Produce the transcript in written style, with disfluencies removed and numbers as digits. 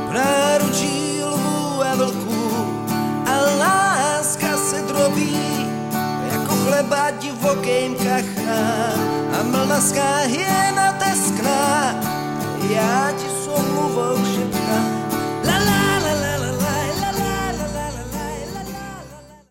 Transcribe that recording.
v náručí lvů a vlků a láska se drobí jako chleba divokým kachám a mlnaská hyena teskná. Já ti som mluvou